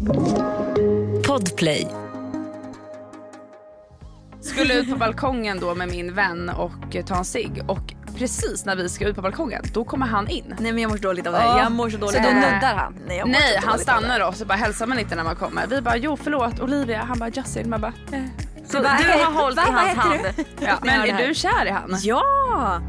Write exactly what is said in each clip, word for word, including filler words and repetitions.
Podplay. Skulle ut på balkongen då med min vän och ta en cigg. Och precis när vi ska ut på balkongen, då kommer han in. Nej, men jag mår så dåligt av det här. Jag mår så dåligt. Så då nuddar han. Nej, jag Nej han stannar då. Så bara hälsar man inte när man kommer. Vi bara, jo förlåt Olivia. Han bara, Justin. Man bara, eh. Så du har hållit i hans hand. Ja, men är du kär i han? Ja.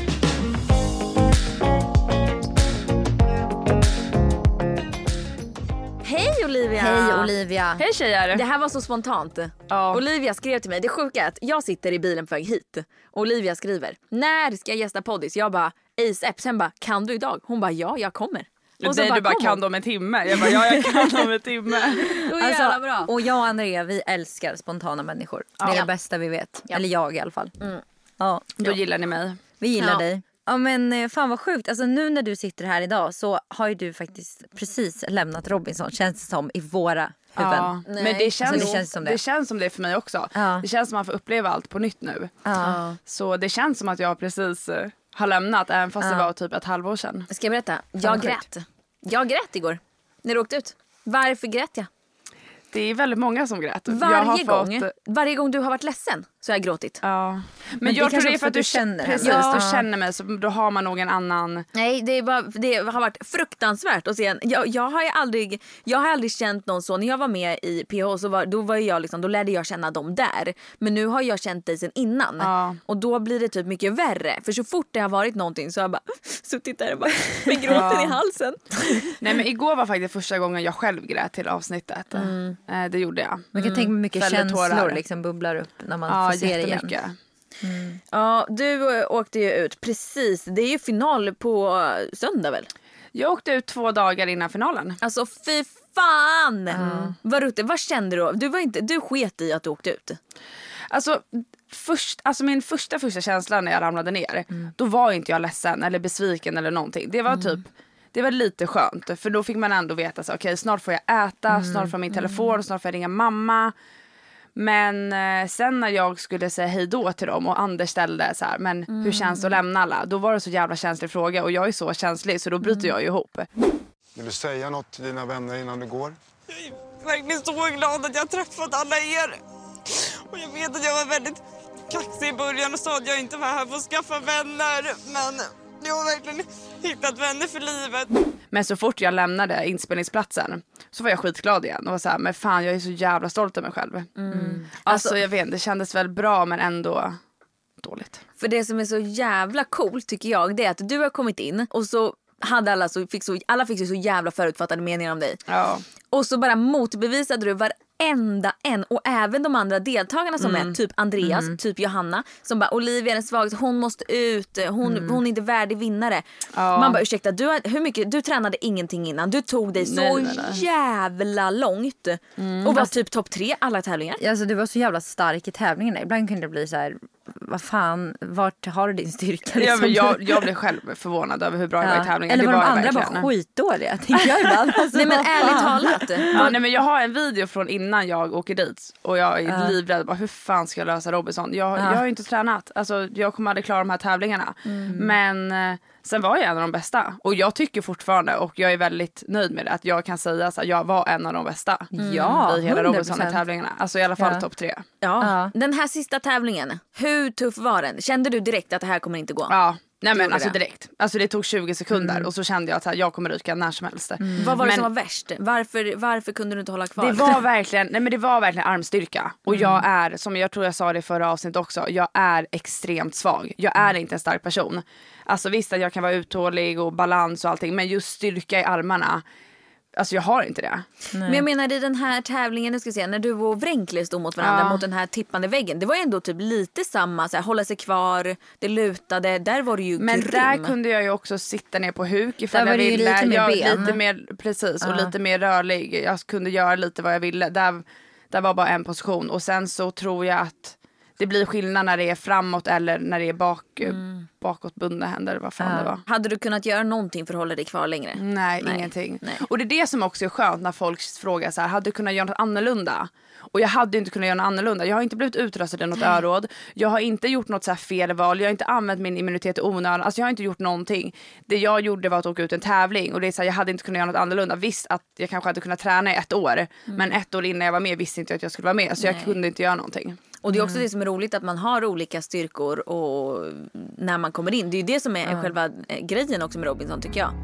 Hej Olivia. Hej Olivia. Hej tjejer. Det här var så spontant. Ja. Olivia skrev till mig. Det sjuka är att jag sitter i bilen på väg hit. Olivia skriver, när ska jag gästa poddis? Jag bara, ASAP. Sen bara, kan du idag? Hon bara, ja jag kommer. Och så Nej, bara, du bara kan hon. Om en timme. Jag bara, ja jag kan om en timme. Alltså, bra. Och jag och Andrea, vi älskar spontana människor. Ja. Det är det bästa vi vet. Ja. Eller jag i alla fall. Mm. Ja. Då gillar ni mig. Vi gillar Ja. dig. Ja men fan vad sjukt. Alltså nu när du sitter här idag så har ju du faktiskt precis lämnat Robinson, känns det som, i våra huvuden. Ja, men det känns, alltså, det, känns som det. det känns som det för mig också. Ja. Det känns som att man får uppleva allt på nytt nu. Ja. Så det känns som att jag precis uh, har lämnat, även fast ja. det var typ ett halvår sedan. Ska jag berätta? Jag grät. Jag grät igår när du åkte ut. Varför grät jag? Det är väldigt många som grät. Varje jag har gång fått... Varje gång du har varit ledsen så har jag gråtit. Ja. Men, Men jag det tror det är för att du känner Precis, ja. du känner mig, så då har man nog en annan... Nej, det, är bara, det har varit fruktansvärt att se en. Jag, jag, har ju aldrig, jag har aldrig känt någon så. När jag var med i P H så var, då, var jag liksom, då lärde jag känna dem där. Men nu har jag känt dig sen innan. Ja. Och då blir det typ mycket värre. För så fort det har varit någonting så har jag bara suttit där och bara, med gråten ja. i halsen. Nej, men igår var faktiskt första gången jag själv grät till avsnittet. Mm. Det gjorde jag. Man kan mm. tänka mig mycket Fällde känslor tårar. Liksom bubblar upp när man ja, får se det igen. Mm. Ja, du åkte ju ut precis. Det är ju final på söndag väl? Jag åkte ut två dagar innan finalen. Alltså fy fan. Mm. Vad rutte, vad kände du? Du var inte du sket i att du åkte ut. Alltså först alltså min första första känsla när jag ramlade ner, mm. då var inte jag ledsen eller besviken eller någonting. Det var mm. typ det var lite skönt, för då fick man ändå veta så okej, okay, snart får jag äta, mm. snart får min telefon, mm. snart får jag ringa mamma. Men eh, sen när jag skulle säga hej då till dem och Anders ställde så här, men mm. hur känns det att lämna alla? Då var det så jävla känslig fråga och jag är så känslig så då bryter mm. jag ju ihop. Vill du säga något till dina vänner innan du går? Jag är verkligen så glad att jag har träffat alla er. Och jag vet att jag var väldigt kaxig i början och sa att jag inte var här för att skaffa vänner. Men jag har verkligen hittat vänner för livet. Men så fort jag lämnade inspelningsplatsen så var jag skitglad igen. Och var så här, men fan jag är så jävla stolt över mig själv. Mm. Alltså, alltså jag vet, det kändes väl bra men ändå dåligt. För det som är så jävla coolt tycker jag, det är att du har kommit in och så hade alla så fick så alla fick så jävla förutfattade meningar om dig. Ja. Och så bara motbevisade du varenda en. Och även de andra deltagarna som mm. är typ Andreas, mm. typ Johanna, som bara, Olivia är den svagaste, hon måste ut, hon, mm. hon är inte värdig vinnare. Ja. Man bara, ursäkta, du, hur mycket, du tränade ingenting innan. Du tog dig så nej, nej, nej. jävla långt. Mm. Och var alltså, typ topp tre alla tävlingar. Alltså du var så jävla stark i tävlingarna. Ibland kunde det bli så här, vad fan, vart har du din styrka? Liksom? Ja, men jag, jag blev själv förvånad över hur bra jag ja. var i tävlingen. Eller var det de var andra verkligen. bara skitdåliga, tänker jag ibland. Alltså, nej men ärligt talat. Ja, nej, men jag har en video från innan jag åker dit. Och jag är uh. livrädd. Bara, hur fan ska jag lösa Robinson? Jag, uh. jag har ju inte tränat. Alltså, jag kommer aldrig klara de här tävlingarna. Mm. Men eh, sen var jag en av de bästa. Och jag tycker fortfarande, och jag är väldigt nöjd med det, att jag kan säga att jag var en av de bästa. Mm. Ja, i hela Robinson-tävlingarna. Alltså i alla fall ja. topp tre. Ja. Uh. Den här sista tävlingen, hur tuff var den? Kände du direkt att det här kommer inte gå? Ja. Nej men alltså det. direkt. Alltså det tog tjugo sekunder mm. och så kände jag att här, jag kommer ryka när som helst. Mm. Vad var det men, som var värst? Varför, varför kunde du inte hålla kvar? Det var verkligen, nej men det var verkligen armstyrka. Och mm. jag är, som jag tror jag sa det i förra avsnittet också, jag är extremt svag. Jag är inte en stark person. Alltså visst att jag kan vara uthållig och balans och allting, men just styrka i armarna, alltså jag har inte det. Nej. Men jag menar i den här tävlingen, jag ska se, när du och Wrenkle stod mot varandra ja. mot den här tippande väggen. Det var ändå typ lite samma, så här, hålla sig kvar, det lutade, där var det ju men grym. Där kunde jag ju också sitta ner på huk ifall där jag ville. Lite mer, jag, ben. lite mer precis och ja. lite mer rörlig. Jag kunde göra lite vad jag ville. Där, där var bara en position och sen så tror jag att det blir skillnad när det är framåt eller när det är bak, mm. bakåtbundna händer. Vad fan ja. det var. Hade du kunnat göra någonting för att hålla dig kvar längre? Nej, Nej. ingenting. Nej. Och det är det som också är skönt när folk frågar så här, hade du kunnat göra något annorlunda? Och jag hade inte kunnat göra något annorlunda. Jag har inte blivit utröstad i något öråd. Jag har inte gjort något så här fel val. Jag har inte använt min immunitet i onödan. Alltså jag har inte gjort någonting. Det jag gjorde var att åka ut en tävling. Och det är så här, jag hade inte kunnat göra något annorlunda. Visst att jag kanske hade kunnat träna i ett år. Mm. Men ett år innan jag var med visste inte jag att jag skulle vara med. Så Nej. jag kunde inte göra någonting. Och det är också mm. det som är roligt, att man har olika styrkor och när man kommer in. Det är ju det som är mm. själva grejen också med Robinson, tycker jag.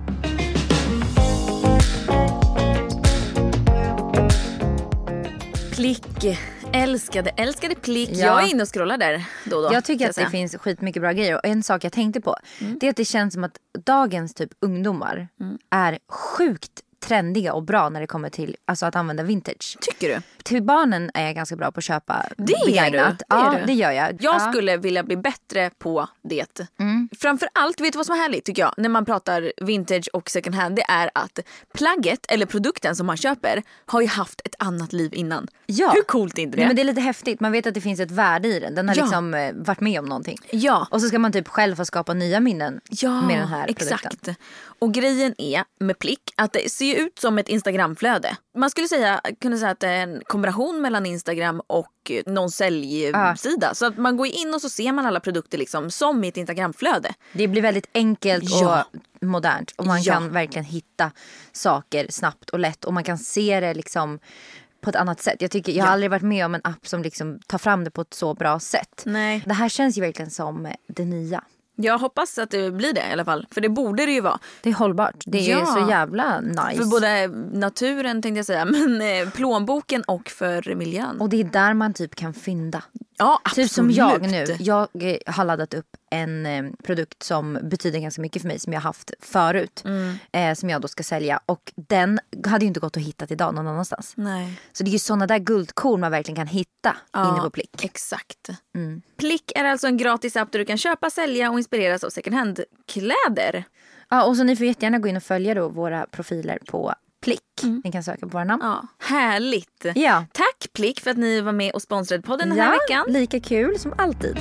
Plick. Älskade, älskade Plick. Ja. Jag är inne och scrollar där då och då. Jag tycker att det finns skitmycket bra grejer. Och en sak jag tänkte på, mm. det är att det känns som att dagens typ ungdomar mm. är sjukt trendiga och bra när det kommer till alltså, att använda vintage. Tycker du? Till barnen är jag ganska bra på att köpa det begagnat. Gör du. Ja, det, det gör jag. Jag ja. skulle vilja bli bättre på det. Mm. Framförallt, vet du vad som är härligt tycker jag, när man pratar vintage och second hand, det är att plagget eller produkten som man köper har ju haft ett annat liv innan. Ja. Hur coolt är inte det? Nej, men det är lite häftigt. Man vet att det finns ett värde i den. Den har ja. liksom eh, varit med om någonting. Ja. Och så ska man typ själv få skapa nya minnen ja, med den här produkten. Exakt. Och grejen är med Plick att det ser ut som ett Instagramflöde. Man skulle säga, kunna säga att det är en kombination mellan Instagram och någon säljsida. Ah. Så att man går in och så ser man alla produkter liksom som i ett Instagramflöde. Det blir väldigt enkelt ja. och modernt. Och man ja. kan verkligen hitta saker snabbt och lätt. Och man kan se det liksom på ett annat sätt. Jag tycker, jag har ja. aldrig varit med om en app som liksom tar fram det på ett så bra sätt. Nej. Det här känns ju verkligen som det nya. Jag hoppas att det blir det i alla fall. För det borde det ju vara. Det är hållbart. Det är ja. så jävla nice. För både naturen tänkte jag säga. Men plånboken och för miljön. Och det är där man typ kan fynda. Ja, absolut. Typ som jag nu. Jag har laddat upp en eh, produkt som betyder ganska mycket för mig. Som jag haft förut. Mm. Eh, som jag då ska sälja. Och den hade ju inte gått att hitta idag någon annanstans. Nej. Så det är ju sådana där guldkorn man verkligen kan hitta ja, inne på Plick. Exakt. Mm. Plick är alltså en gratis app där du kan köpa, sälja och inspireras av second hand-kläder. Ja, och så ni får jättegärna gå in och följa då våra profiler på Plick. Mm. Ni kan söka på våra namn. Ja, härligt. Ja. Tack Plick för att ni var med och sponsrade podden den här ja, veckan. Lika kul som alltid.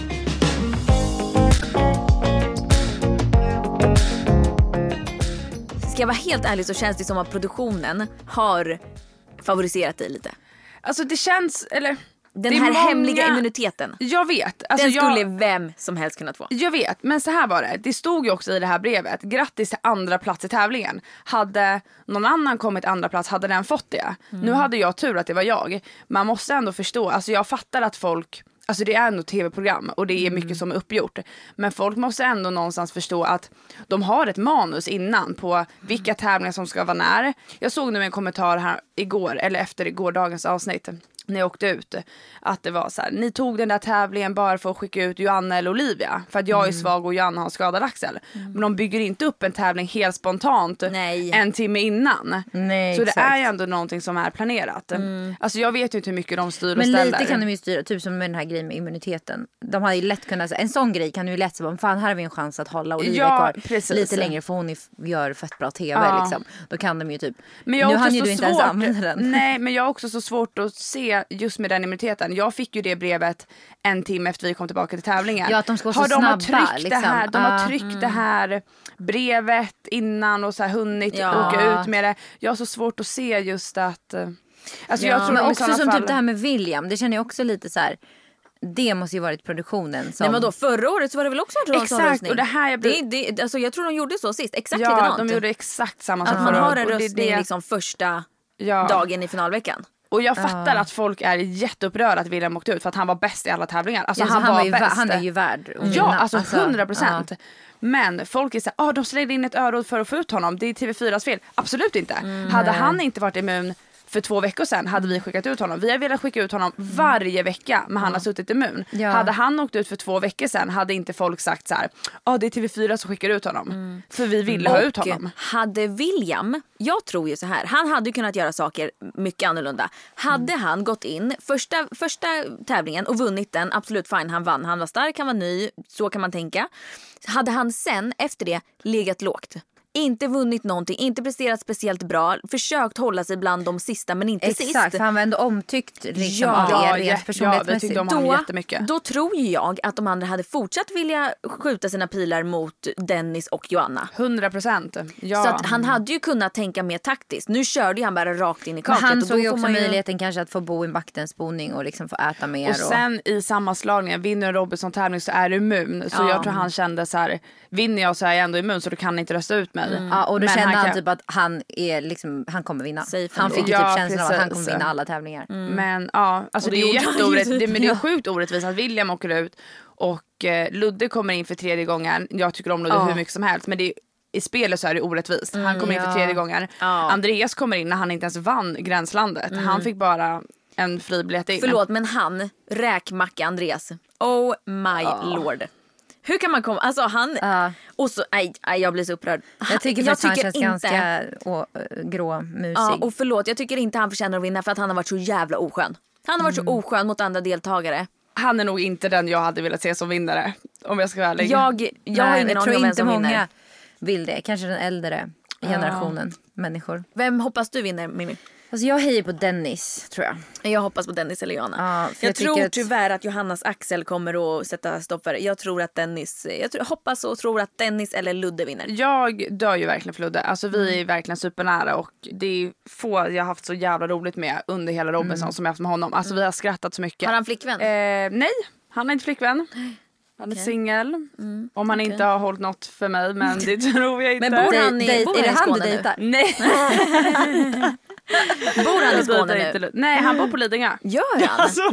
Ska jag vara helt ärlig så känns det som att produktionen har favoriserat dig lite. Alltså det känns, eller... Den här många... hemliga immuniteten. Jag vet. Alltså den skulle jag... vem som helst kunna få. Jag vet, men så här var det. Det stod ju också i det här brevet. Grattis till andra plats i tävlingen. Hade någon annan kommit andra plats hade den fått det. Mm. Nu hade jag tur att det var jag. Man måste ändå förstå. Alltså jag fattar att folk... Alltså det är ändå tv-program och det är mycket mm. som är uppgjort. Men folk måste ändå någonstans förstå att de har ett manus innan på vilka tävlingar som ska vara när. Jag såg nu en kommentar här igår, eller efter gårdagens avsnitt, när jag åkte ut, att det var så här: ni tog den där tävlingen bara för att skicka ut Joanna eller Olivia för att jag är svag och Joanna har skadad axel. Mm. Men de bygger inte upp en tävling helt spontant Nej. en timme innan. Nej, så exakt. det är ju ändå någonting som är planerat. Mm. Alltså jag vet ju inte hur mycket de styr och men ställer. Men lite kan de ju styra, typ som med den här grejen med immuniteten. De har ju lätt kunnat, en sån grej kan ju lätt säga, fan här har vi en chans att hålla Olivia ja, kvar precis. lite längre för hon gör fett bra tv ja. liksom. Då kan de ju typ, men jag nu hann ju så du inte svårt, ens använda den. Nej, men jag har också så svårt att se just med den immuniteten. Jag fick ju det brevet en timme efter vi kom tillbaka till tävlingen. Ja, att de ska vara har så de snabba. Har tryckt liksom. det här, de uh, har tryckt mm. det här brevet innan och så här hunnit ja. åka ut med det. Jag har så svårt att se just att... Alltså ja. jag tror men också som fall... typ det här med William. Det känner jag också lite så här... Det måste ju varit produktionen som... Nej men då förra året så var det väl också en exakt, och det här jag, blir... det, det, alltså jag tror de gjorde så sist. Exakt ja, likadant. de gjorde exakt samma som att man har en röstning det... liksom första ja. dagen i finalveckan. Och jag fattar uh. att folk är jätteupprörda att William åkte ut för att han var bäst i alla tävlingar. Alltså ja, han, han var ju bäst. Han är ju värd. Ja, alltså hundra procent. Uh. Men folk är så här, oh, de slängde in ett öråd för att få ut honom. Det är T V fyras fel. Absolut inte. Mm. Hade han inte varit immun för två veckor sedan hade vi skickat ut honom. Vi har velat skicka ut honom varje vecka, men han har suttit immun. Ja. Hade han åkt ut för två veckor sedan hade inte folk sagt så här: ja, oh, det är T V fyra som skickar ut honom. Mm. För vi ville och ha ut honom. Hade William, jag tror ju så här, han hade kunnat göra saker mycket annorlunda. Hade mm. han gått in första, första tävlingen och vunnit den, absolut fine, han vann. Han var stark, han var ny, så kan man tänka. Hade han sen efter det legat lågt, inte vunnit någonting, inte presterat speciellt bra, försökt hålla sig bland de sista men inte Exakt, sist. Exakt, för han var ändå omtyckt liksom, Ja, av er ja, rent ja, personlighetsmässigt. vi tyckte om honom Då, jättemycket. då tror ju jag att de andra hade fortsatt vilja skjuta sina pilar mot Dennis och Joanna. hundra procent. Ja. Så att han hade ju kunnat tänka mer taktiskt. Nu körde ju han bara rakt in i Men kaklet. han och då såg ju får också man ju... möjligheten kanske att få bo i vaktensboning och liksom få äta mer. Och sen i sammanslagningen, vinner Robinson-tävling så är du immun. Så Ja. jag tror han kände så här, vinner jag så är jag ändå immun så du kan inte rösta ut mig. Mm. Ja, och då Men kände han, kan- typ att han, är liksom, han kommer vinna. Safe Han ändå. fick ju typ Ja, känslan av att han kommer precis. vinna alla tävlingar. Men ja, alltså Och det det, är gjorde han ju jätteorätt, typ, det, men det är ja. sjukt orättvist att William åker ut och eh, Ludde kommer in för tredje gången. Jag tycker om Ludde Ja. hur mycket som helst, men det är, i spelet så är det orättvist. Han kommer in för ja. tredje gången. Ja. Andreas kommer in när han inte ens vann Gränslandet. Han fick bara en fribiljett in. Förlåt, men han, räkmacka Andreas. Oh my lord. Hur kan man komma, alltså han, Ja. och så, nej, nej, jag blir så upprörd. Jag tycker faktiskt han känns ganska å, gråmusig. Ja, och förlåt, jag tycker inte han förtjänar att vinna för att han har varit så jävla oskön. Han har varit så oskön mot andra deltagare. Han är nog inte den jag hade velat se som vinnare. Om jag ska vara ärlig. Jag, jag har Nej, ingen jag aning tror om vem inte som många vinner. vill det. Kanske den äldre generationen människor. Vem hoppas du vinner, Mimmi? Alltså jag hejar på Dennis, tror jag. Jag hoppas på Dennis eller Johanna. Ja, för jag jag tycker tror att- tyvärr att Johannas Axel kommer att sätta stopp för det. Jag tror att Dennis, jag tror, hoppas och tror att Dennis eller Ludde vinner. Jag dör ju verkligen för Ludde. Alltså vi är verkligen supernära och det är få jag har haft så jävla roligt med under hela Robinson som jag haft med honom. Alltså vi har skrattat så mycket. Har han flickvän? Eh, nej, han är inte flickvän. Han är singel. Om han inte har hållit något för mig, men det tror jag inte. Men bor han i, Dej- bor är det han i han du Skåne nu? dejtar? Nej. Bor han i Skåne Jag dejtar nu? inte Ludde. Nej, han bor på Lidingö. Gör han? Alltså,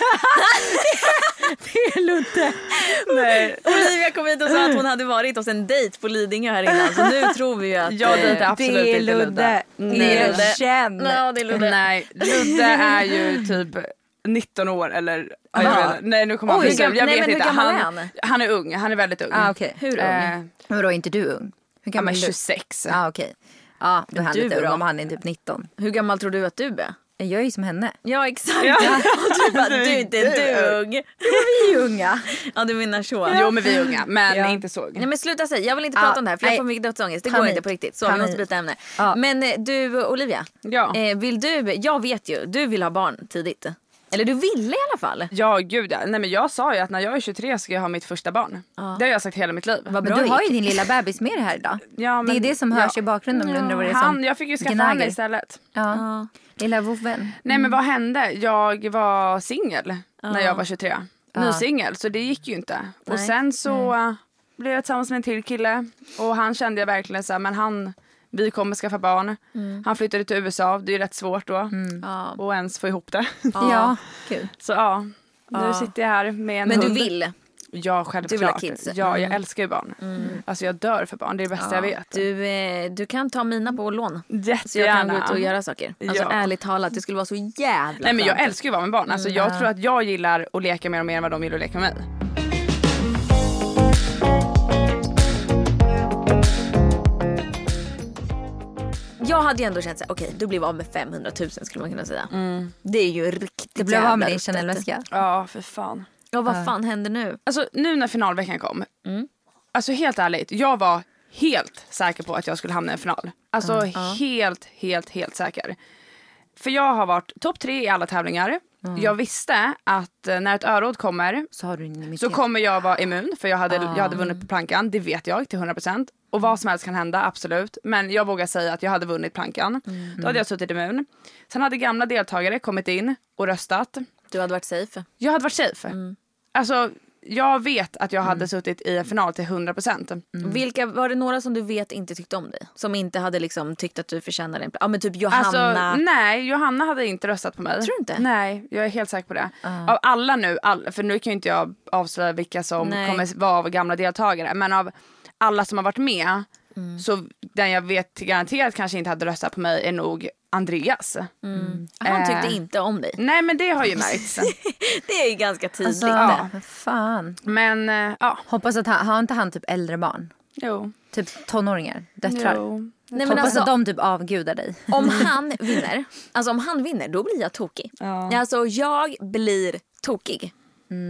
Det är Ludde. nej. Olivia kom hit och sa att hon hade varit hos en dejt på Lidingö här innan. Så nu tror vi ju att... Jag dejtar eh, absolut Det är inte Ludde. Ludde. Nej. Erkänn. Ja, det är Ludde. Nej, Ludde är ju typ nitton år eller... Ja, jag Aha. vet inte. Nej, nu kommer han Oj, bli hur gam- Jag nej, vet men hur inte. gammal är Han, han? han är ung. Han är väldigt ung. Ah, okej. Hur ung? Eh, Men vadå, är inte du ung? Hur ja, gammal men är du? tjugosex. Ja, okej. Ja, då är han Du lite ung då? om han är typ nitton. Hur gammal tror du att du är? Jag är ju som henne. Ja, exakt. Ja. Och du bara, du är inte du ung. Vi är unga. Ja, du menar så. Jo, men vi är unga. Men Ja. inte så. Nej men sluta säga, jag vill inte Ja, prata om det här för jag nej. får mycket dödsångest. Det går Panik. inte på riktigt. Så vi Panik. måste byta ämne. Ja. Men eh, du Olivia, Ja. eh, vill du, jag vet ju, du vill ha barn tidigt. Eller du ville i alla fall. Ja, gud ja. Nej, men jag sa ju att när jag är tjugotre ska jag ha mitt första barn. Det har jag sagt hela mitt liv. Vad Men bra du har gick. ju din lilla bebis med dig här idag. Ja, Det är men- det som hörs i bakgrunden om du undrar vad det är som Han, jag fick ju skaffa gnager. henne istället. Ja. Ja. Lilla vovven. Nej, men vad hände? Jag var singel när jag var tjugotre. Ny singel, så det gick ju inte. Och Nej. sen så äh, blev jag tillsammans med en till kille. Och han kände jag verkligen så här, men han, vi kommer skaffa barn. Han flyttade till U S A, det är ju rätt svårt då. Ja. Och ens få ihop det. Ja, kul. Så ja, nu Ja. sitter jag här med en Men du hund. vill. Ja, Du vill ha självklart. kids. Ja, jag älskar ju barn. Alltså jag dör för barn, det är det bästa jag vet. Du, eh, du kan ta mina på lån. Så jag Jättegärna. kan gå ut och göra saker. Alltså Ja. ärligt talat, det skulle vara så jävla Nej, men jag skönt. älskar ju att vara med barn. Alltså, jag tror att jag gillar att leka med dem mer än vad de gillar att leka med mig. Jag hade ju ändå känt såhär, okej du blev av med femhundratusen skulle man kunna säga. Det är ju riktigt Det blev av jävla med din ruttet. Chanel-väska. Ja, för fan. Ja, vad fan händer nu? Alltså nu när finalveckan kom. Alltså helt ärligt, jag var helt säker på att jag skulle hamna i en final. Alltså helt, helt, helt säker. För jag har varit topp tre i alla tävlingar. Jag visste att eh, när ett öråd kommer Så har du din immunitet. så kommer jag vara immun. För jag hade, jag hade vunnit på plankan, det vet jag till hundra procent. Och vad som helst kan hända, absolut. Men jag vågar säga att jag hade vunnit plankan. Då hade jag suttit immun. Sen hade gamla deltagare kommit in och röstat. Du hade varit safe. Jag hade varit safe. Alltså, jag vet att jag hade suttit i en final till hundra procent. Vilka, var det några som du vet inte tyckte om dig? Som inte hade liksom tyckt att du förtjänade en plats? Ja men typ Johanna. Alltså, nej, Johanna hade inte röstat på mig. Tror du inte? Nej, jag är helt säker på det. Av alla nu, all, för nu kan ju inte jag avslöja vilka som Nej. kommer vara av gamla deltagare. Men av alla som har varit med, så den jag vet garanterat kanske inte hade röstat på mig är nog Andreas. Han tyckte Eh. inte om dig. Nej, men det har ju märkts. Det är ju ganska tydligt. Alltså, Ja. vad fan. Men, eh, ja, Hoppas att han, har inte han typ äldre barn? jo. Typ tonåringar, döttrar. jo. Nej, men Hoppas alltså, att de typ avgudar dig. om han vinner, alltså om han vinner, då blir jag tokig. Ja. Alltså jag blir tokig då.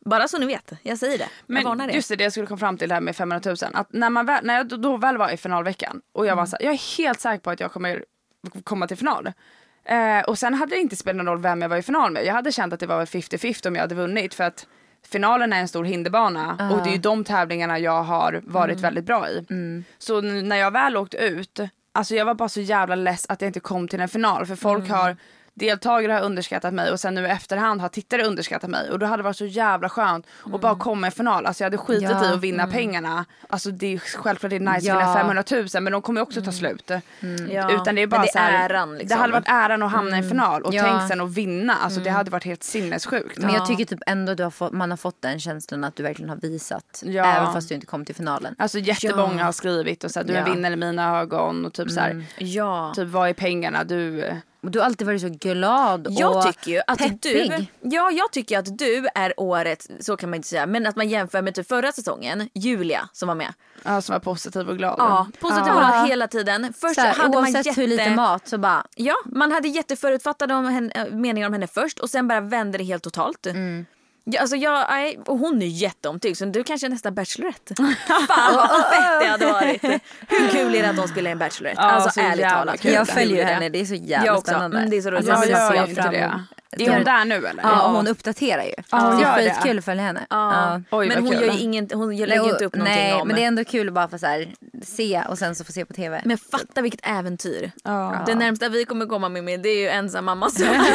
Bara så ni vet, jag säger det. Jag Men varnar det. just det, det jag skulle komma fram till det här med femhundratusen. Att när, man väl, när jag då, då väl var i finalveckan och jag var så här, jag är helt säker på att jag kommer komma till final. Eh, och sen hade det inte spelat någon roll vem jag var i final med. Jag hade känt att det var femtio femtio om jag hade vunnit, för att finalen är en stor hinderbana uh. och det är ju de tävlingarna jag har varit mm. väldigt bra i. Mm. Så n- när jag väl åkte ut, alltså jag var bara så jävla less att jag inte kom till en final, för folk mm. har deltagare har underskattat mig och sen nu i efterhand har tittare underskattat mig, och då hade det varit så jävla skönt mm. att bara komma i final. Alltså jag hade skitit ja. i att vinna mm. pengarna. Alltså det är självklart det är nice ja. att vinna femhundratusen, men de kommer ju också ta slut. Mm. Ja. Utan det är bara det är så här, äran, liksom. Det hade varit äran att hamna mm. i en final och ja. tänk sen att vinna. Alltså mm. det hade varit helt sinnessjukt. Men jag tycker typ ändå du har fått, man har fått den känslan att du verkligen har visat, ja. även fast du inte kom till finalen. Alltså jättemånga ja. har skrivit och så här, du är ja. en vinnare i mina ögon och typ mm. så här, ja. typ vad är pengarna du. Och du har alltid varit så glad och jag tycker ju att peppig. du, ja, jag tycker att du är året, så kan man inte säga, men att man jämför med typ förra säsongen, Julia som var med. Ja, som var positiv och glad. Ja, positiv och glad hela tiden. Först här, hade man oavsett jätte... hur lite mat så bara... Ja, man hade jätteförutfattade om henne, meningar om henne först och sen bara vände det helt totalt. Mm. Ja, alltså jag, nej, och hon är jätteomtyckt, så du kanske är nästa Bachelorette. Fan vad fett det hade varit. Hur kul är det att de spelar en Bachelorette? Ja, alltså ärligt talat. Kul. Jag följer ju henne, det är så jävla jag också. spännande. Mm, det är så roligt. Alltså, jag jag gör ser inte fram det. emot. Är hon där nu eller? Ja, hon uppdaterar ju. Ja, det är det. skitkul att följa henne. Ja. Ja. Oj, men hon kul. gör ju ingen, hon lägger inte upp någonting nej, om. men det är ändå kul att bara få så här, se och sen så få se på tv. Men fatta vilket äventyr. Ja. Det närmsta vi kommer komma med, med det är ju ensam mamma.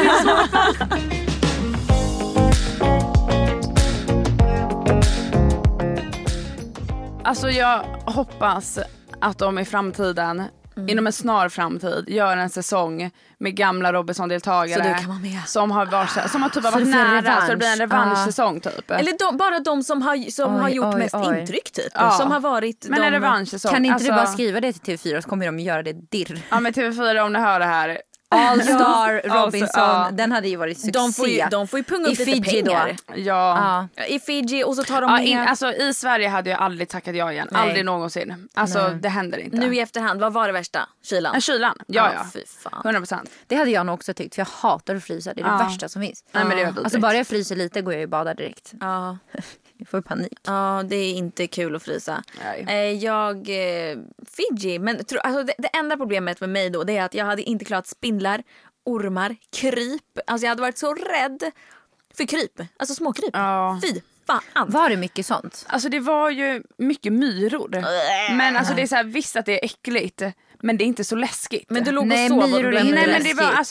Alltså jag hoppas att de i framtiden, mm. inom en snar framtid, gör en säsong med gamla Robinson-deltagare. Så du kan vara med. Som har varit, som har typ så varit nära, revansch. så det blir en revanschsäsong typ. Eller de, bara de som har, som Oj, har gjort oj, mest oj. intryck typ. Ja. Som har varit Men de... en revanschsäsong. Kan inte alltså, du bara skriva det till T V fyra så kommer de göra det dirr. Ja, men T V fyra, om ni hör det här. All Star, Robinson, Alltså, ja. den hade ju varit succé. De får ju, de får ju punga upp I lite Fiji pengar. då. Ja. Ja. I Fiji och så tar de Ja, med... in, alltså i Sverige hade jag aldrig tackat ja igen. Nej. Aldrig någonsin. Alltså Nej. det händer inte. Nu i efterhand, vad var det värsta? Kylan? En kylan. Ja, ja. Fy fan. hundra procent. Det hade jag nog också tyckt, för jag hatar att frysa. Det är det Ja. värsta som finns. Nej, men det är vidrigt. Alltså bara jag fryser lite går jag ju bada direkt. Ja. Jag får panik. Ja, det är inte kul att frysa. Nej. Eh, jag... Eh, Fiji, men tro, alltså, det, det enda problemet med mig då, det är att jag hade inte klarat spindlar, ormar, kryp. Alltså jag hade varit så rädd för kryp. Alltså småkryp. Ja. Fy fan. Var det mycket sånt? Alltså det var ju mycket myror. Men alltså det är så här, visst att det är äckligt, men det är inte så läskigt. Men du låg och Nej, sov och myror är glömde Nej, det. men det var läskigt. alltså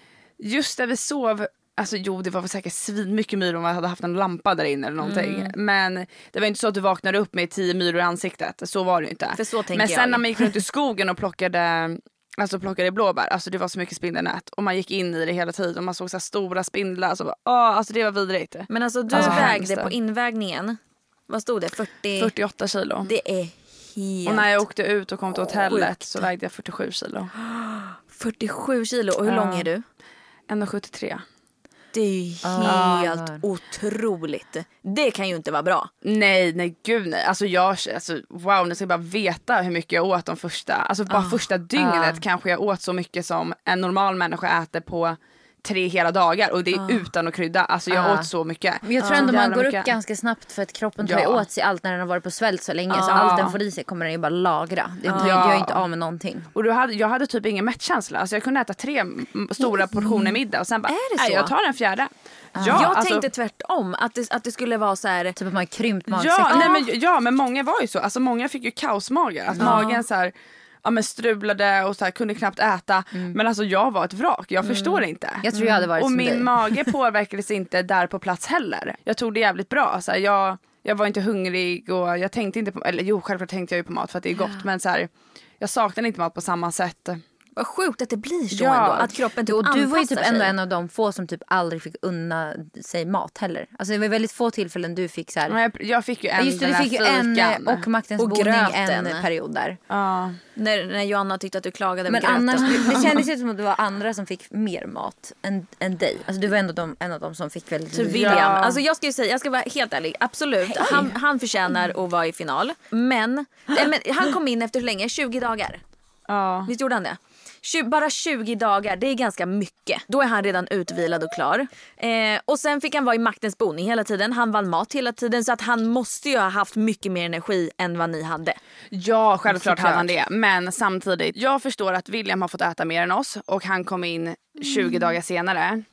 just där vi sov. Alltså jo, det var väl säkert svin mycket myror om man hade haft en lampa där inne eller någonting. Mm. Men det var inte så att du vaknade upp med tio myror i ansiktet. Så var det inte. För så tänker Men sen jag. när man gick runt i skogen och plockade, alltså plockade blåbär, alltså det var så mycket spindelnät och man gick in i det hela tiden och man såg så här stora spindlar, så bara, åh, alltså det var vidrigt. Men alltså du Alltså, vägde hemskt. på invägningen. Vad stod det? fyrtio fyrtioåtta kilo. Det är helt... Och när jag åkte ut och kom till hotellet sjukt. så vägde jag fyrtiosju kilo. fyrtiosju kilo. Och hur Ja. lång är du? ett komma sjuttiotre. Det är ju helt Ah. otroligt. Det kan ju inte vara bra. Nej, nej gud nej. Alltså jag, alltså wow, ni ska bara veta hur mycket jag åt de första, alltså bara Ah. första dygnet Ah. kanske jag åt så mycket som en normal människa äter på tre hela dagar, och det är Ah. utan att krydda. Alltså jag Ah. åt så mycket. Men jag tror Ja. ändå man Jävla går mycket. upp ganska snabbt för att kroppen tar Ja. ju åt sig allt när den har varit på svält så länge. Så Ja. allt den får i sig kommer den ju bara lagra. Det tar Ja. gör ju inte av med någonting. Och du hade, jag hade typ ingen mättkänsla. Alltså jag kunde äta tre m- stora portioner middag och sen bara, Är det nej så? jag tar en fjärde. Ja, jag alltså, tänkte tvärtom. Att det, att det skulle vara så här... Typ att man har krympt magsäcken. ja, nej, men, ja, men många var ju så. Alltså många fick ju kaosmagar. Att magen så här, ja, men strulade och så här, kunde knappt äta. Men alltså jag var ett vrak. Jag förstår inte. Jag tror jag hade varit Och som min dig. mage påverkades inte där på plats heller. Jag tog det jävligt bra. Så här, jag, jag var inte hungrig och jag tänkte inte på, eller jo självklart tänkte jag ju på mat för att det är gott. Men så här, jag saknade inte mat på samma sätt. Vad sjukt att det blir så Ja. ändå. Att kroppen typ Och du var ju typ anpassar ändå sig. en av de få som typ aldrig fick unna sig mat heller. Alltså det var väldigt få tillfällen du fick så här. Men Jag, jag fick ju en Just det, den du här fick ju en fikan. och Maktens Och boning gröten. en period där. Ja. När, när Joanna tyckte att du klagade Men med gröten. annars, det kändes ju som att det var andra som fick mer mat än, än dig. Alltså du var ändå de, en av dem som fick väldigt Typ lite. William. Ja. Alltså jag ska ju säga, jag ska vara helt ärlig. Absolut. Han, han förtjänar att vara i final. Men, eh, men han kom in efter hur länge? tjugo dagar. Ja. Visst gjorde han det? tjugo, bara tjugo dagar, det är ganska mycket. Då är han redan utvilad och klar. Eh, och sen fick han vara i maktens boning hela tiden. Han vann mat hela tiden, så att han måste ju ha haft mycket mer energi än vad ni hade. Ja, självklart hade han det. Men samtidigt, jag förstår att William har fått äta mer än oss och han kom in tjugo mm. dagar senare.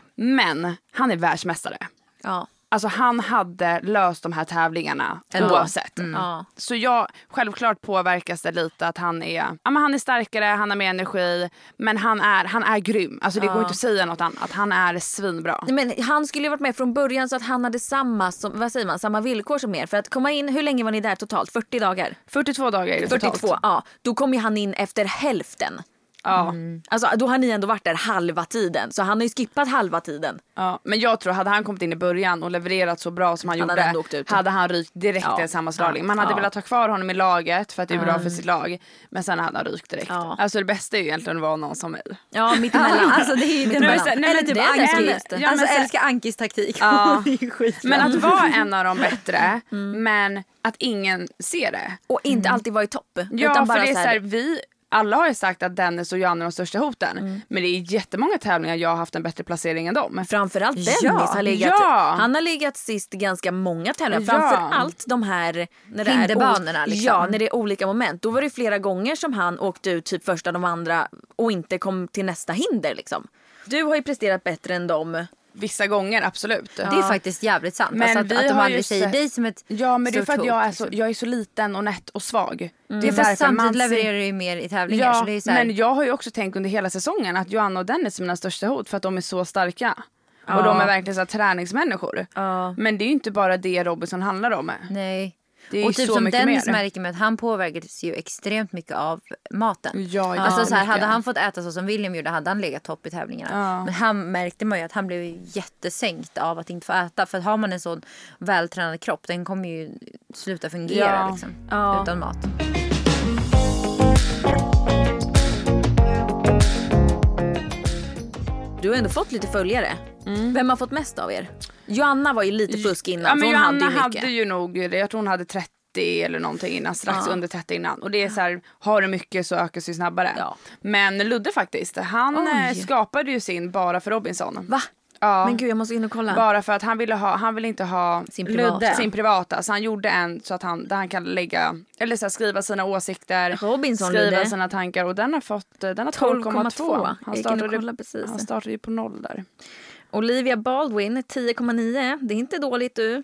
Men han är världsmästare. Ja. Alltså han hade löst de här tävlingarna Ändå. oavsett. Mm. Ja. Så jag, självklart påverkas det lite att han är, ja, men han är starkare, han har mer energi. Men han är, han är grym. Alltså det ja. går inte att säga något annat. Han är svinbra. Men han skulle ju varit med från början så att han hade samma, som, vad säger man, samma villkor som er. För att komma in, hur länge var ni där totalt? fyrtio dagar? fyrtiotvå dagar är det totalt. fyrtiotvå, ja. Då kom ju han in efter hälften. Ja. Mm. Alltså då har ni ändå varit där halva tiden. Så han har ju skippat halva tiden. Ja, men jag tror hade han kommit in i början och levererat så bra som han, han gjorde hade, hade han rykt direkt ja. i en sammanslagning. Man hade ja. velat ha kvar honom i laget för att det är bra mm. för sitt lag. Men sen hade han rykt direkt. Ja. Alltså det bästa är ju egentligen att vara någon som mig. Ja, mitt emellan. Alltså det är ju inte mellan. Nej, eller typ Ankis. Ja, alltså älskar Ankis taktik. Ja. Men att vara en av de bättre mm. men att ingen ser det. Och inte mm. alltid vara i topp. Ja, utan för bara det är så här, så här, vi alla har ju sagt att Dennis och Johanna är de största hoten. Mm. Men det är jättemånga tävlingar jag har haft en bättre placering än dem. Framförallt Dennis ja. har legat ja. Han har legat sist i ganska många tävlingar. Ja. Framförallt de här när det hinderbanorna är, liksom. Ja, när det är olika moment. Då var det flera gånger som han åkte ut typ första de andra och inte kom till nästa hinder liksom. Du har ju presterat bättre än dem. Vissa gånger, absolut. Ja. Det är faktiskt jävligt sant. Men alltså att, vi att de har aldrig ju säger dig som ett ja, men det är för att jag är, så, liksom. jag är så liten och nätt och svag. Mm. Det är för samtidigt levererar du ju mer i tävlingar. Ja, så det är så här... men jag har ju också tänkt under hela säsongen att Johanna och Dennis är mina största hot för att de är så starka. Ja. Och de är verkligen så här träningsmänniskor. Ja. Men det är ju inte bara det Robinson handlar om. Nej. Det är och typ så som mycket Dennis mer. märker med att han påverkades ju extremt mycket av maten. Ja, ja, alltså så här, mycket. hade han fått äta så som William gjorde hade han legat topp i tävlingarna. Ja. Men han märkte man ju att han blev jättesänkt av att inte få äta. För att har man en sån vältränad kropp, den kommer ju sluta fungera ja. liksom, ja. utan mat. Du har ändå fått lite följare. Mm. Vem har fått mest av er? Johanna var ju lite fusk innan. Ja, men hon Johanna hade ju, hade ju nog, jag tror hon hade trettio eller någonting innan, strax ja. under trettio innan. Och det är så här, har du mycket så ökar sig snabbare. Ja. Men Ludde faktiskt, han Oj. skapade ju sin bara för Robinson. Va? Ja. Men gud, jag måste in och kolla. Bara för att han ville ha, han ville inte ha sin privata. sin privata. Så han gjorde en så att han, där han kan lägga, eller så här, skriva sina åsikter. Robinson skriva Ludde. sina tankar. Och den har fått, den har tolv komma två. Han startade, han startade ju på noll där. Olivia Baldwin, tio komma nio. Det är inte dåligt du.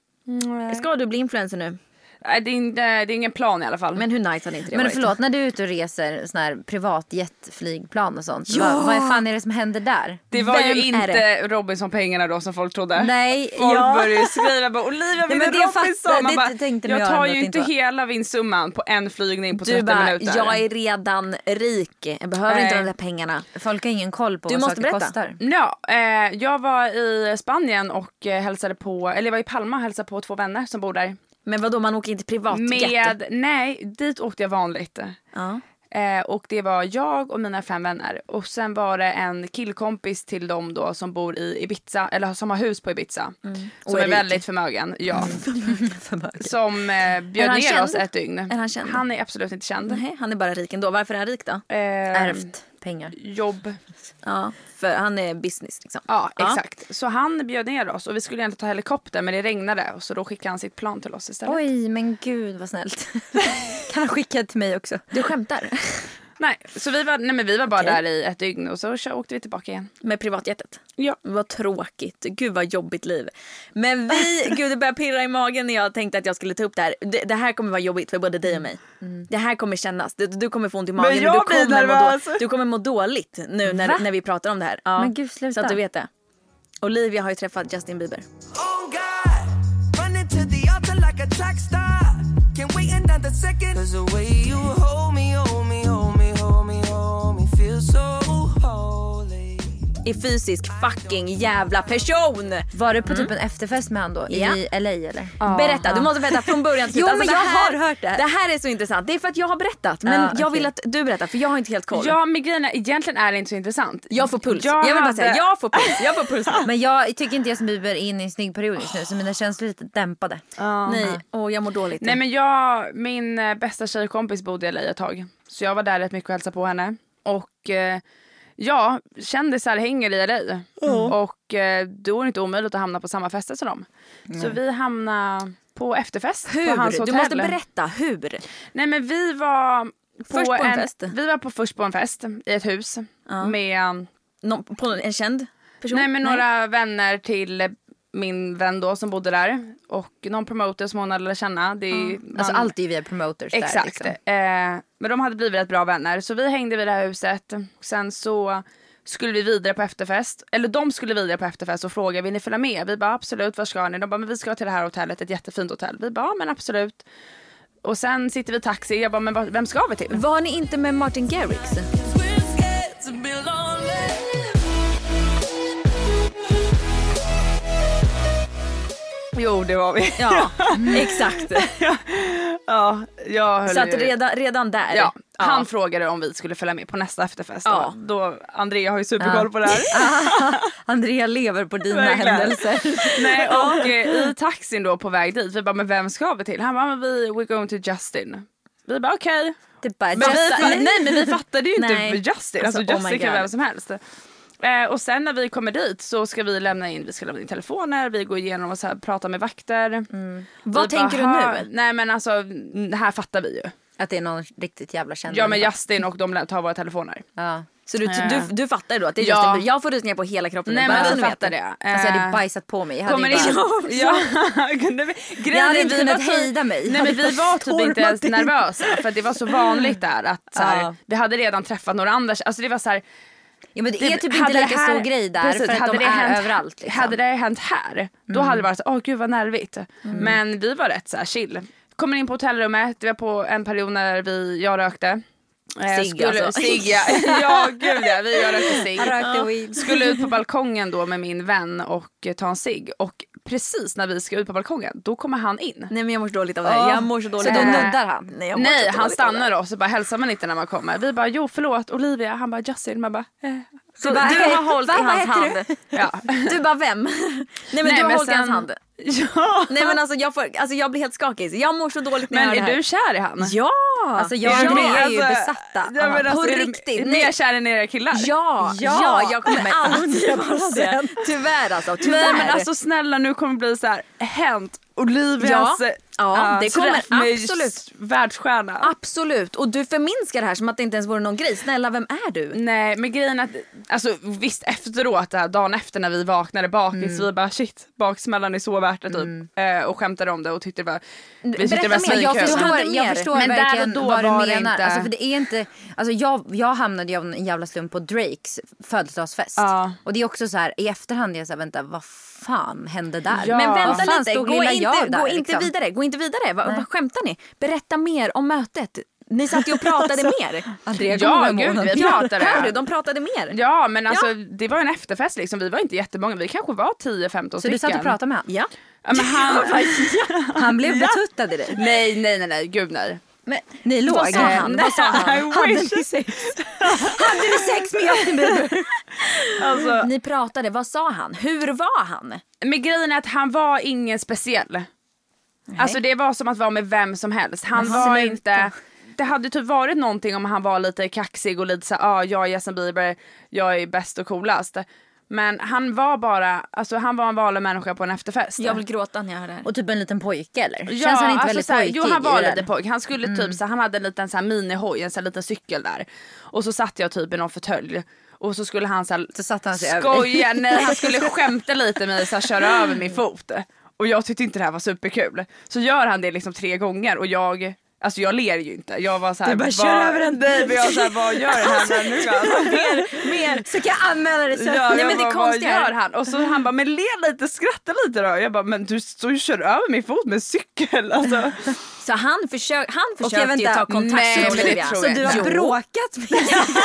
Nej. Ska du bli influencer nu? Nej, det är, inte, det är ingen plan i alla fall. Men hur nice hade inte det Men varit? förlåt, när du är ute och reser sån här privatjetflygplan och sånt. Ja! Vad, vad fan är det som händer där? Det var Vem ju inte är Robinson-pengarna då som folk trodde. Nej, folk ja. började ju skriva bara, Olivia vinner Robinson. Man det bara, tänkte jag jag tar ändå ju att inte inte hela vinstsumman på en flygning på trettio du bara, minuter. jag är redan rik. Jag behöver Nej. inte de där pengarna. Folk har ingen koll på Du vad måste saker berätta. kostar. Ja, eh, jag var i Spanien och eh, hälsade på, eller jag var i Palma och hälsade på två vänner som bor där. Men vad då, man åker inte privatjet? Med, nej, dit åkte jag vanligt. Ja. Eh, och det var jag och mina fem vänner. Och sen var det en killkompis till dem då som bor i Ibiza, eller som har hus på Ibiza. Mm. Som är, är väldigt förmögen, ja. förmögen. Som eh, bjöd ner känd? oss ett dygn. Är han känd? Han är absolut inte känd. Nej, han är bara rik ändå. Varför är han rik då? Eh, Ärvt pengar. Jobb. Ja, för han är business liksom. Ja, exakt. Så han bjöd ner oss och vi skulle egentligen ta helikopter men det regnade och så då skickade han sitt plan till oss istället. Oj, men gud vad snällt. Kan han skicka till mig också? Du skämtar? Nej, så vi var, nej, men vi var bara Okej. där i ett dygn och så åkte vi tillbaka igen. Med privatjetet? Ja. Vad tråkigt. Gud vad jobbigt liv. Men vi, gud det börjar pirra i magen när jag tänkte att jag skulle ta upp det här. Det, det här kommer vara jobbigt för både dig och mig. Mm. Det här kommer kännas. Du, du kommer få ont i magen. Men jag och du, blir kommer må nervös. då, du kommer må dåligt nu när, när vi pratar om det här. Ja. Men gud, sluta. Så att du vet det. Olivia har ju träffat Justin Bieber. Oh God, running to the altar like a track star. Can't wait another second. 'Cause the way you hold me, hold me, hold me, hold me, hold me, feel so holy. I fysisk fucking jävla person. Var du på typ en efterfest med han då? Ja. I L A eller? Ja. Berätta, du måste berätta från början till Jo, slut. men det jag här, har hört det. Det här är så intressant. Det är för att jag har berättat. Men Ja, jag okej. vill att du berättar för jag har inte helt koll. Ja, men grejen är, egentligen är det inte så intressant. Jag får puls. Jag Jag, vill bara hade- säga, jag får puls. Jag får puls. Men jag tycker inte Justin Bieber är inne i en snygg period just nu. Så mina känslor är lite dämpade. Nej, och jag mår dåligt. Nej men jag, min eh, bästa tjejkompis bodde i L A ett tag. Så jag var där rätt mycket och hälsade på henne. Och eh, ja, kändisar hänger i L A. Mm. Och eh, då är det inte omöjligt att hamna på samma fester som dem. Mm. Så vi hamnade på efterfest hur? på hans hotell. Du måste berätta, hur? Nej men vi var på, först på en, en fest? Vi var på först på en fest i ett hus. Ja. Med Nå, på en känd person? Nej men några nej. vänner till min vän då som bodde där. Och någon promoter som hon hade lärt känna. Det är, mm. man... Alltså alltid via promoters. Exakt. Där, liksom. eh, men de hade blivit rätt bra vänner. Så vi hängde vid det här huset. Sen så skulle vi vidare på efterfest. Eller de skulle vidare på efterfest och fråga, vill ni följa med? Vi bara absolut, var ska ni? De bara, men vi ska till det här hotellet, ett jättefint hotell. Vi bara, men absolut. Och sen sitter vi i taxi. Jag bara, men vem ska vi till? Var ni inte med Martin Garrix? Jo, det var vi. Ja, exakt. Ja, jag höll Så att ju... redan, redan där. Ja, han ja. frågade om vi skulle följa med på nästa efterfest. Ja. Då. då Andrea har ju superkoll ja. på det här. Andrea lever på dina händelser. Nej, och eh, i taxin då på väg dit, vi bara, men vem ska vi till? Han bara, men vi we're going to Justin. Vi bara, okej. Okay. Men, vi, nej, men vi fattade ju inte nej. Justin. Alltså, alltså Justin oh kan vem som helst. Eh, och sen när vi kommer dit så ska vi lämna in, vi ska lämna in telefoner, vi går igenom och så här, pratar med vakter. Mm. Vad tänker bara, du nu? Nej men alltså, det här fattar vi ju. Att det är någon riktigt jävla känd. Ja men Justin och de tar våra telefoner. Ja. Så du, du, du fattar då att det är ja. Justin. Jag får rysningar på hela kroppen. Nej men vi fattar det. Alltså jag hade bajsat på mig. Jag hade Kommer bara... in. Ja. Jag hade inte kunnat hejda mig. Nej men vi var typ inte ens nervösa. För det var så vanligt där att så här, ja. vi hade redan träffat några andra. Alltså det var så här. Ja men det, det är typ inte lika här, stor grej där precis, för att de är hänt, överallt. Liksom. Hade det hänt här, då mm. hade det varit så, åh gud vad nervigt. Mm. Men vi var rätt så här chill. Kommer in på hotellrummet, det var på en period när vi, jag rökte. Sigg alltså. Sigg, ja. ja gud ja, vi jag rökte sigg. Ja. Skulle ut på balkongen då med min vän och ta en sigg. Och precis när vi ska ut på balkongen, då kommer han in. Nej men jag mår så dåligt av det här. Jag mår så dåligt. Så då nuddar han? Nej, jag Nej han stannar då och så bara hälsar man inte när man kommer. Vi bara, jo förlåt Olivia. Han bara, Justin. Man bara, eh. Så du, bara, du har hållit va, i hans hand. Du? Ja. Du bara, vem? Nej men Nej, du har men hållit sen... i hans hand. Ja. Nej men alltså jag, får, alltså jag blir helt skakig. Jag mår så dåligt när men jag är du kär i han? Ja. Alltså jag och ja, Andrea är alltså, ju besatta. Ja, men alltså, på är riktigt. Är mer kär än era killar? Ja, ja, ja jag kommer alltid vara det. Tyvärr alltså, tyvärr. Nej men alltså snälla nu kommer det bli så här hänt. Olivias ja, ja, uh, det kommer absolut världsstjärna. Absolut. Och du förminskar det här som att det inte ens vore någon grej. Snälla, vem är du? Nej, men grejen att alltså visst efteråt där, dagen efter när vi vaknade bakis mm. vi bara shit, baksmällan är så värt det typ. Mm. Uh, och skämtade om det och tyckte det var vi tyckte det var mer. Jag förstår, jag förstår men verkligen där och då vad du var menar. inte... Alltså för det är inte alltså jag jag hamnade ju en jävla slump på Drakes födelsedagsfest. Uh. Och det är också så här i efterhand jag så här, vänta vad fan hände där? Ja. Men vänta lite, gå inte, där, gå inte liksom. vidare, gå inte vidare. Vad, vad skämtar ni? Berätta mer om mötet. Ni satt ju och pratade alltså, mer. Andrea, ja, gud, vi pratade. Hör du, de pratade mer. Ja, men alltså ja. det var en efterfest liksom. Vi var inte jättemånga, vi kanske var tio femton stycken. Så du satt och pratade med han? Ja. Ja men han, han blev betuttad i dig? Nej, nej, nej, nej, gud nej. Men, ni låg. Vad sa han? Vad sa han? Hade ni sex? Hade ni sex med Justin Bieber? Alltså, ni pratade, vad sa han? Hur var han? Men grejen är att han var ingen speciell. Nej. Alltså det var som att vara med vem som helst. Han men var inte... Det hade typ varit någonting om han var lite kaxig och lite så ja, ah, jag är Justin Bieber, jag är bäst och coolast. Men han var bara, alltså han var en vanlig människa på en efterfest. Jag vill gråta när jag hör det här. Och typ en liten pojke eller? Ja, känns han inte alltså väldigt såhär, pojkig? Jo han var lite pojk. Han skulle mm. typ så han hade en liten så här minihoj, en så här liten cykel där. Och så satt jag typ i någon fåtölj. Och så skulle han så, här, så satt han sig skoja, över. Nej han skulle skämta lite med så här, köra över min fot. Och jag tyckte inte det här var superkul. Så gör han det liksom tre gånger och jag... Alltså jag ler ju inte. Jag var så här, du bara kör över en dig. Jag så här, vad gör den här människan? mer, mer. Så kan jag anmäla det. Så. Ja, nej men det är konstigt. Vad gör han? Och så han bara, men le lite, skratta lite då. Jag bara, men du står ju kör över min fot med cykel. Alltså. Så han, försök, han försökte okay, ju ta kontakt nej, med Olivia. Så du har bråkat med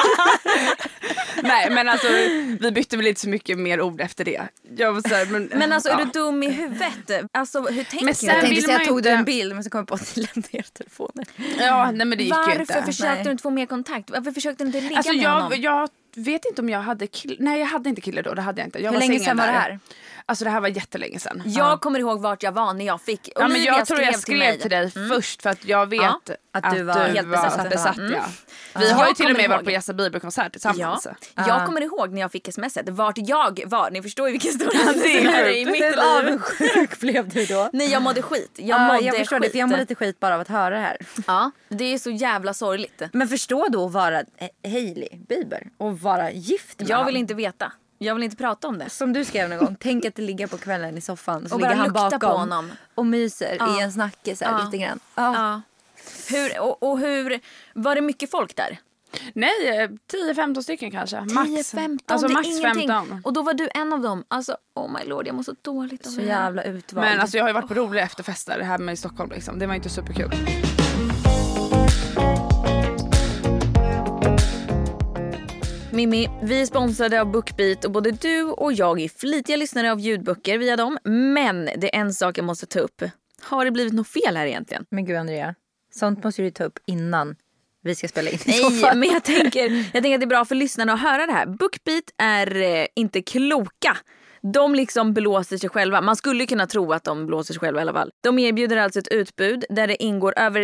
Nej men alltså vi bytte väl inte så mycket mer ord efter det. Jag var så här, men, men alltså ja. är du dum i huvudet? Alltså hur tänker men du? Jag tänkte säga jag tog inte... du en bild men så kom jag på att du lämnade er telefoner. Ja nej men det gick varför ju inte. Varför försökte nej. du inte få mer kontakt? Varför försökte du inte ligga alltså, med jag, honom? Jag vet inte om jag hade kille. Nej, jag hade inte kille då. Det hade jag inte. Jag Hur var länge sedan var det här? Alltså det här var jättelänge sedan. Jag ja. kommer ihåg vart jag var när jag fick. Ja, men jag tror jag skrev skrev till, till dig mm. först för att jag vet ja, att, att du var du helt var besatt. besatt mm. ja. Vi jag har ju till och med ihåg. varit på Jessa Bieber-konsert tillsammans. Ja. Jag kommer ihåg när jag fick smset vart jag var. Ni förstår ju vilken stor det är i mitt liv. Avundsjuk blev du då? Nej, jag mådde skit. Jag ja, mådde jag förstår skit. det, för jag mår lite skit bara av att höra det här. Ja, det är så jävla sorgligt. Men förstå då att vara Hailey Bieber och vara gift med Jag han. vill inte veta. Jag vill inte prata om det. Som du skrev någon gång, tänk att det ligger på kvällen i soffan så och ligger bara han bakom på honom. och myser ja. i en snacke så här, ja. lite grann. Ja. Ja. Hur, och, och hur, var det mycket folk där? Nej, tio femton stycken kanske. Max. tio femton, alltså det är max ingenting. femton. Och då var du en av dem. Alltså, oh my lord, jag mår så dåligt av Så det. jävla utvald. Men alltså jag har ju varit på roliga efterfester det här med i Stockholm liksom. Det var inte superkul. Mimmi, vi är sponsrade av BookBeat och både du och jag är flitiga lyssnare av ljudböcker via dem. Men det är en sak jag måste ta upp. Har det blivit något fel här egentligen? Men gud Andrea, sånt måste du ta upp innan vi ska spela in. Nej, men jag tänker, jag tänker att det är bra för lyssnarna att höra det här. BookBeat är eh, inte kloka. De liksom blåser sig själva. Man skulle kunna tro att de blåser sig själva i alla fall. De erbjuder alltså ett utbud där det ingår över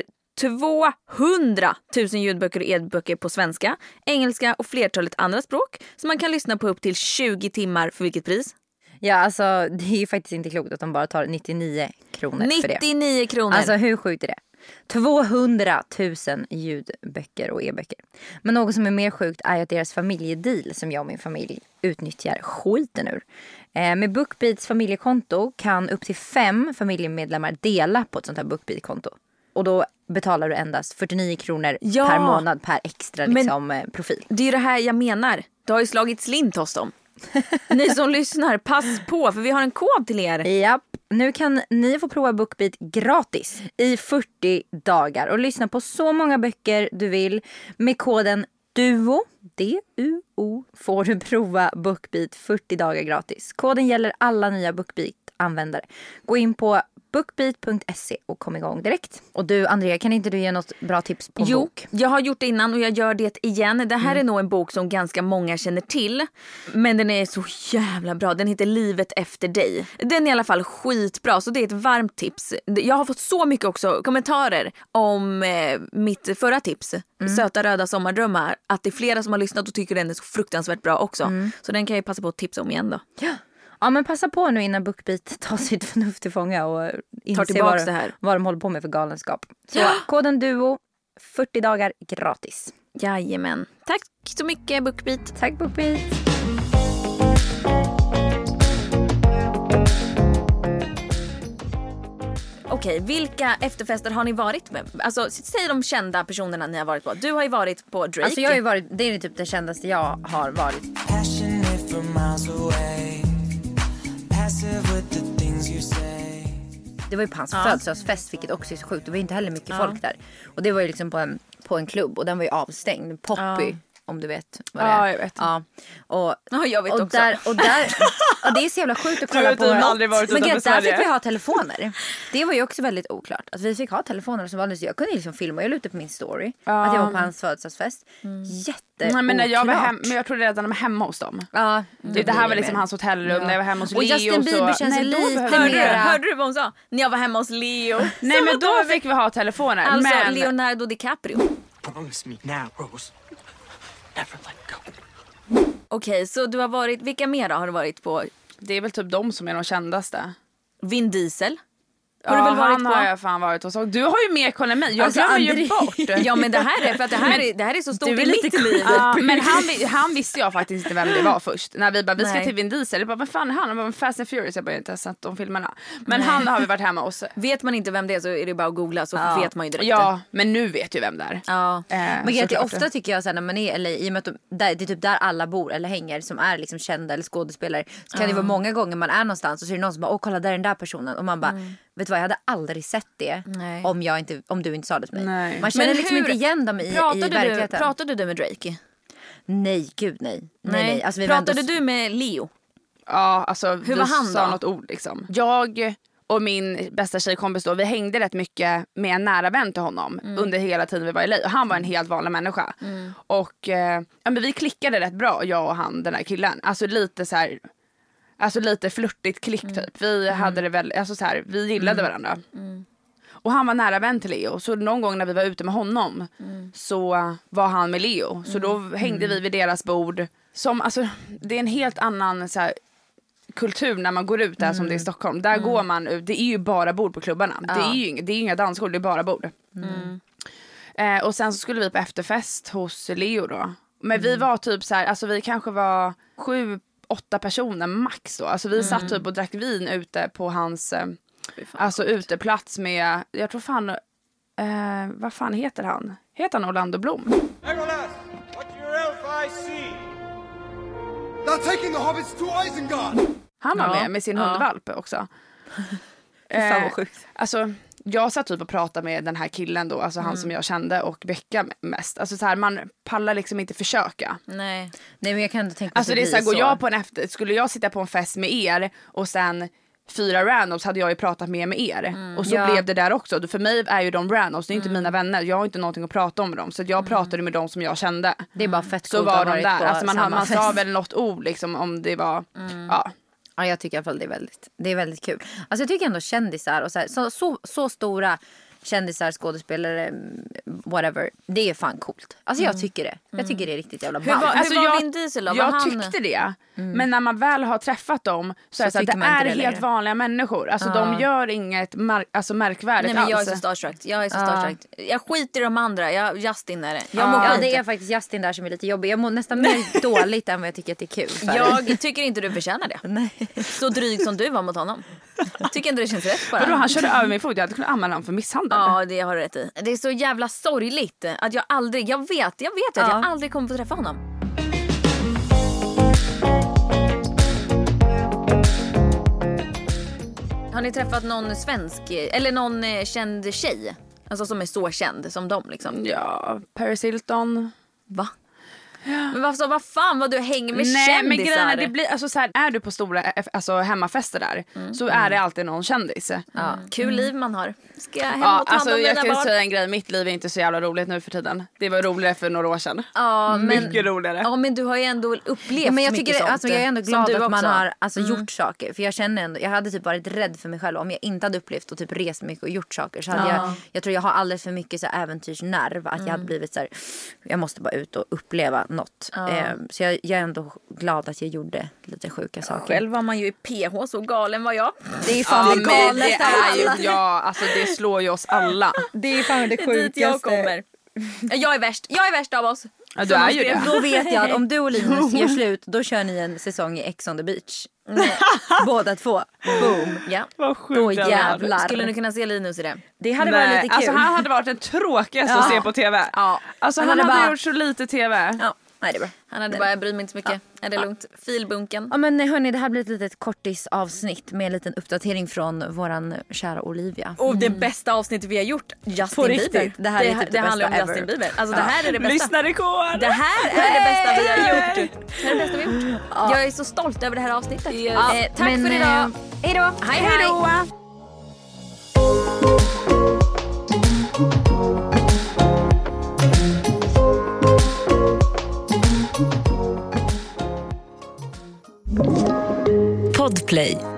tvåhundratusen ljudböcker och e-böcker på svenska, engelska och flertalet andra språk som man kan lyssna på upp till tjugo timmar för vilket pris? Ja, alltså det är ju faktiskt inte klokt att de bara tar nittionio kronor för det. nittionio kronor. Alltså hur sjukt är det? tvåhundratusen ljudböcker och e-böcker. Men något som är mer sjukt är att deras familjedeal som jag och min familj utnyttjar skiten ur. Eh, med BookBeats familjekonto kan upp till fem familjemedlemmar dela på ett sånt här BookBeat-konto. Och då betalar du endast fyrtionio kronor ja. per månad per extra liksom, Men profil. Det är ju det här jag menar. Det har ju slagit slint hos dem. Ni som lyssnar, pass på för vi har en kod till er. Japp, nu kan ni få prova BookBeat gratis i fyrtio dagar och lyssna på så många böcker du vill. Med koden DUO, D U O, får du prova BookBeat fyrtio dagar gratis. Koden gäller alla nya BookBeat-användare. Gå in på bookbeat punkt se och kom igång direkt. Och du Andrea, kan inte du ge något bra tips på en jo, bok? Jag har gjort det innan och jag gör det igen. Det här mm. är nog en bok som ganska många känner till. Men den är så jävla bra. Den heter Livet efter dig. Den är i alla fall skitbra, så det är ett varmt tips. Jag har fått så mycket också kommentarer om eh, mitt förra tips. Mm. Söta röda sommardrömmar. Att det är flera som har lyssnat och tycker den är så fruktansvärt bra också. Mm. Så den kan jag passa på att tipsa om igen då. Ja. Ja, men passa på nu innan BookBeat tar sitt förnuft till fånga och inser tillbaks vad, det här. vad de håller på med för galenskap. Så ja. koden DUO, fyrtio dagar gratis. Jajamän. Tack så mycket BookBeat. Tack BookBeat. Okej, vilka efterfester har ni varit med? Alltså, säg de kända personerna ni har varit på. Du har ju varit på Drake. Alltså jag har ju varit, det är typ det kändaste jag har varit. Det var ju på hans ja. födelsedagsfest, vilket också är så sjukt. Det var inte heller mycket ja. folk där. Och det var ju liksom på en, på en klubb och den var ju avstängd. Poppy, ja. om du vet vad det är. Ja, jag vet. Ja, och, ja jag vet och också. Där, och där, och det är så jävla sjukt att kolla du på. Du aldrig varit men utanför där Sverige. fick vi ha telefoner. Det var ju också väldigt oklart. Att vi fick ha telefoner som vanligt. Jag kunde liksom filma, jag lutade på min story. Ja. Att jag var på hans födelsedagsfest. Mm. Jätte Nej, men när jag var hem, men jag trodde redan de var hemma hos dem. Ja, det, det, det här var liksom med. Hans hotellrum ja. När jag var hemma hos Leo. Och Justin Bieber så, känns nej, lite hörde, mera. hörde du vad hon sa? När jag var hemma hos Leo. Nej, men då fick vi ha telefoner. Alltså men... Leonardo DiCaprio. Promise me now, Rose. Never let go. Okej, okay, så du har varit, vilka mer då har du varit på? Det är väl typ de som är de kändaste. Vin Diesel. Har ja, du väl varit han på? har jag fan varit hos. Du har ju mer koll än mig. Jag alltså, glömmer André... ju bort. Ja, men det här är för att det här, är, det här är så stort i mitt liv. Ja, men han, han visste jag faktiskt inte vem det var först. När vi bara, vi ska Nej. till Vin Diesel. Jag bara, vad fan är han? Jag bara, Fast and Furious. Jag bara, inte sett de filmerna. Men Nej. han har vi varit hemma hos. Vet man inte vem det är så är det bara att googla så ja. vet man ju direkt. Ja, men nu vet ju vem det är. Ja. Eh, men det är ofta tycker jag så här, när man är, eller i och med att de, där, det är typ där alla bor eller hänger som är liksom kända eller skådespelare. Så kan uh. det vara många gånger man är någonstans och så är det någon som bara, åh kolla där är den där personen. Och man bara, mm. vet du vad, jag hade aldrig sett det om, jag inte, om du inte sa det till mig. Nej. Man känner men liksom hur, inte igen dem i, i verkligheten. Du, pratade du med Drake? Nej, gud nej. nej, nej. nej. Alltså, vi pratade oss... du med Leo? Ja, alltså hur vi var han sa då? något ord liksom. Jag Och min bästa tjejkompis då, vi hängde rätt mycket med en nära vän till honom mm. under hela tiden vi var i L A. Och han var en helt vanlig människa. Mm. Och eh, ja, men vi klickade rätt bra, jag och han, den här killen. Alltså lite så här, alltså lite flörtigt klick typ. Mm. Vi mm. hade det väl, alltså så här, vi gillade mm. varandra. Mm. Och han var nära vän till Leo. Så någon gång när vi var ute med honom mm. så var han med Leo. Så då hängde mm. vi vid deras bord. Som, alltså, det är en helt annan så här, kultur när man går ut där mm. som det är i Stockholm. Där mm. går man ut, det är ju bara bord på klubbarna. Ja. Det är ju inga, det är inga dansskolor, det är bara bord. Mm. Eh, och sen så skulle vi på efterfest hos Leo då. Men mm. vi var typ så här, alltså vi kanske var sju, åtta personer max då. Alltså vi mm. satt typ och drack vin ute på hans eh, alltså uteplats med, jag tror fan, eh, vad fan heter han? Heter han Orlando Bloom? Han var ja. med med sin ja. hundvalp också. Fan vad sjukt. Alltså, jag satt typ och pratade med den här killen då, alltså mm. han som jag kände och Becka mest. Alltså så här, man pallar liksom inte försöka. Nej. Nej, men jag kan inte tänka alltså det är så här, går jag på en efter, skulle jag sitta på en fest med er och sen fyra randoms hade jag ju pratat med med er. Mm. Och så ja. blev det där också. För mig är ju de randoms, det är inte mm. mina vänner. Jag har inte någonting att prata om med dem. Så jag mm. pratade med dem som jag kände. Det är bara fett så var de där. Alltså man, man sa väl något ord liksom om det var, mm. ja. Ja, jag tycker i alla fall det är väldigt, det är väldigt kul. Alltså jag tycker ändå kändisar och så, här, så, så, så stora kändisar, skådespelare, whatever. Det är fan coolt. Alltså jag tycker det. Jag tycker det är riktigt jävla ballt. Hur var, alltså hur var jag, Vin Diesel då? Jag han... tyckte det. Mm. Men när man väl har träffat dem så, så är det, så att det är helt längre. vanliga människor. Alltså uh. de gör inget märk, alltså märkvärdigt. Nej, men jag alls. är så starstruck. Jag är så uh. starstruck. Jag skiter i de andra. Jag, Justin är det. Jag uh. Ja, det är faktiskt Justin där som är lite jobbig. Jag mår nästan mer dåligt än vad jag tycker att det är kul för. Jag tycker inte du förtjänar det. Nej. Så dryg som du var mot honom. Tycker inte det känns rätt bara. Vadå, han körde över min fot. Jag hade kunnat anmäla honom för misshandel. Ja, det har du rätt i. Det är så jävla sorgligt att jag aldrig, jag vet, jag vet att ja. jag aldrig kommer få träffa honom. Har ni träffat någon svensk eller någon eh, känd tjej? Alltså som är så känd som dem liksom. Ja, Paris Hilton. Va? Men vad, vad fan vad du hänger med Nej, kändisar? Men grejen, det blir, alltså, så här, är du på stora alltså, hemmafester där mm. så är det alltid någon kändis. Ja. Mm. Kul liv man har. Ska jag hem ja, och ta alltså, hand om jag mina kan barn? säga en grej, mitt liv är inte så jävla roligt nu för tiden. Det var roligare för några år sedan. Ja, men, mycket roligare. Ja, men du har ju ändå upplevt ja, men jag mycket tycker, sånt. Alltså, jag är ändå glad att man har alltså, mm. gjort saker. För jag känner ändå, jag hade typ varit rädd för mig själv om jag inte hade upplevt och typ rest mycket och gjort saker. Så hade ja. jag, jag tror jag har alldeles för mycket så här, äventyrsnerv. Att mm. jag hade blivit så här, jag måste bara ut och uppleva något. Ja. Eh, så jag, jag är ändå glad att jag gjorde lite sjuka saker. Själv var man ju i P H, så galen var jag. Det är fan ja, det galnaste. Det är ju, ja, alltså det slår ju oss alla. Det är fan det sjukaste. Det är dit jag kommer. Jag är värst. Jag är värst av oss. Ja, du är ju det. Då vet jag att om du och Linus gör slut, då kör ni en säsong i Ex on the Beach. Båda två. Boom. Ja. Vad sjukt. Då jävlar. Skulle ni kunna se Linus i det? Det hade Nej, varit lite kul. Alltså han hade varit den tråkigaste ja. att se på tv. Ja. Alltså han, han hade, hade bara... gjort så lite tv. Ja. Nej, det är bra. Han hade bara, jag bryr mig inte så mycket. Ja. Är det lugnt? Filbunken. Ja, men hörni, det här blir ett litet kortis avsnitt med en liten uppdatering från våran kära Olivia. Och mm. det bästa avsnittet vi har gjort, Justin Bieber. Det här det, är typ det, det handlar om ever. Justin Bieber. Alltså ja. det här är det bästa. Lyssnarrekord. Det här är det bästa vi har gjort. Det är det bästa vi har gjort. Ja. Jag är så stolt över det här avsnittet. Yes. Ja. Eh, tack men, för idag. Eh, hej då. Hej hej. Podplay.